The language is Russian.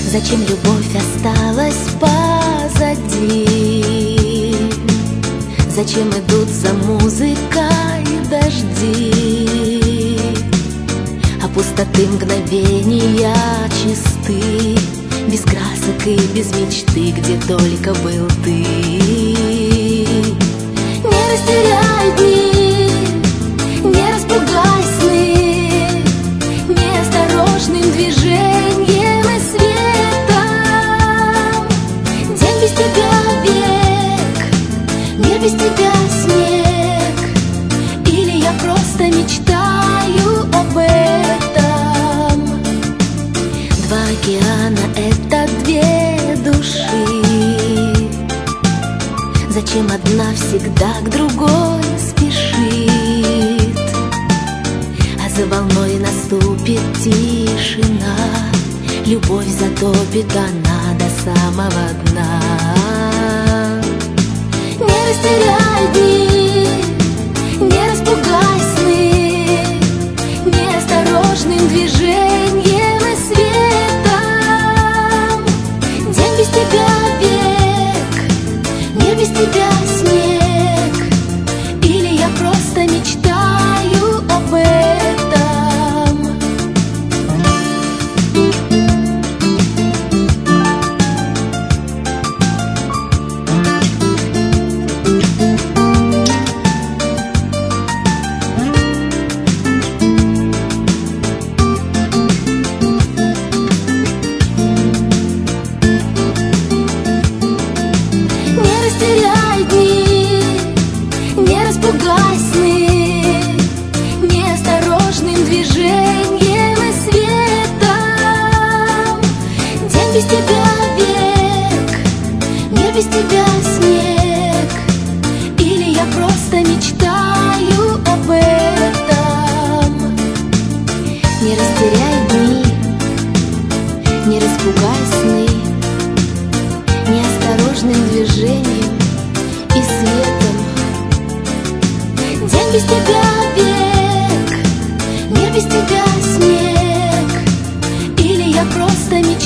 Зачем любовь осталась позади? Зачем идут за музыкой дожди? А пустоты мгновения чисты, без красок и без мечты, где только был ты. Не растеряй дни, не распугай сны неосторожным движением и светом. День без тебя век, мир без тебя снег, или я просто мечтаю об этом. Два океана — это две души. Зачем одна всегда к другой спешит? А за волной наступит тишина, любовь затопит она до самого дна. Не растеряй дни, не распугай сны неосторожным движением и светом. День без тебя век, мир без тебя снег, или я просто мечтаю об этом. Не растеряй дни, не распугай сны неосторожным движением и светом. День без тебя век, мир без тебя снег, или я просто мечтаю об этом. Не растеряй дни, не распугай сны неосторожным движением и светом. День без тебя век, мир без тебя снег, или я просто мечтаю